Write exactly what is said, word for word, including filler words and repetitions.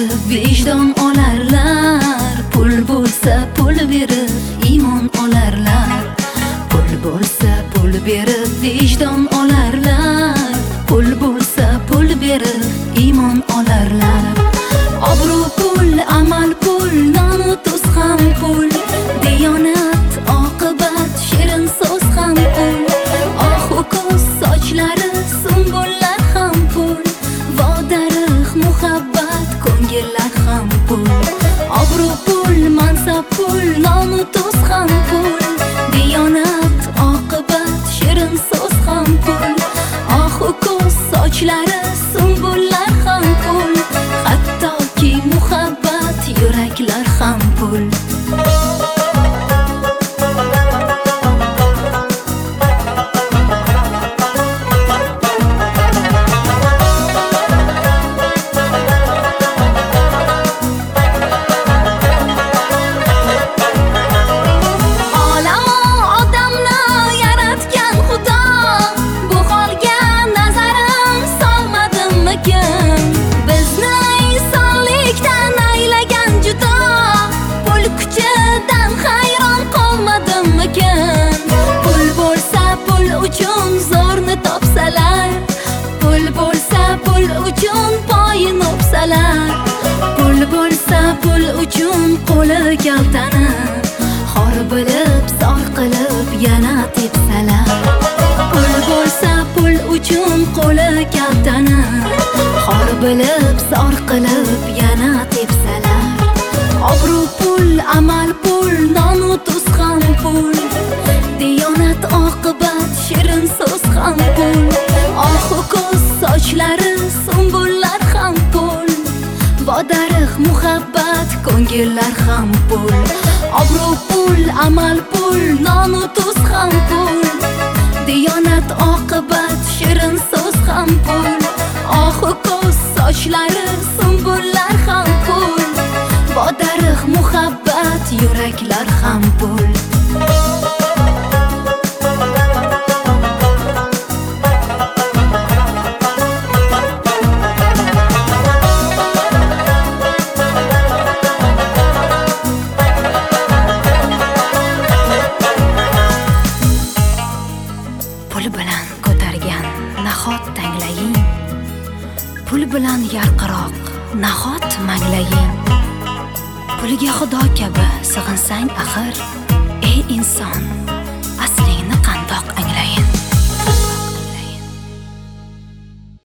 berib vijdon olarlar. Pul bo'lsa pul berib iymon olarlar. Pul bo'lsa pul berib vijdon olarlar. Pul bo'lsa pul berib iymon olarlar. Obro' pul, amal pul, non-u tuz ham pul, diyonat, oqibat, shirin so'z ham pul, ohu ko'z sochlari, sumbullar ham pul, vodariq, muhabbat, ko'ngillar ham pul. Obro' pul, mansab pul, non-u tuz ham pul, diyonat, oqibat, shirin so'z ham pul, ohu ko'z sochlari, sumbullar ham pul, hattoki muhabbat, yuraklar ham pul. Zo'rni topsalar, pul bo'lsa pul uchun poyin o'psalar, pul bo'lsa pul uchun qo'li kaltani xor bilib, zor qilib yana tepsalar, pul bo'lsa pul uchun qo'li kaltani xor bilib, zor qilib yana tepsalar. Obro' pul, amal pul, non-u tuz ham pul, diyonat, oqibat, shirin so'z ham pul, ohu ko'z sochlari, sumbullar ham pul, vodariq, muhabbat, ko'ngillar ham pul. Obro' pul, amal pul, non-u tuz ham pul, diyonat, oqibat, shirin so'z ham pul, ohu ko'z sochlari, sumbullar ham pul, vodariq, muhabbat, yuraklar ham pul. Pul bilan ko'targan nahot tanglaying, pul bilan yarqiroq nahot manglaying. Pulga xudo kabi sig'insang axir, ey inson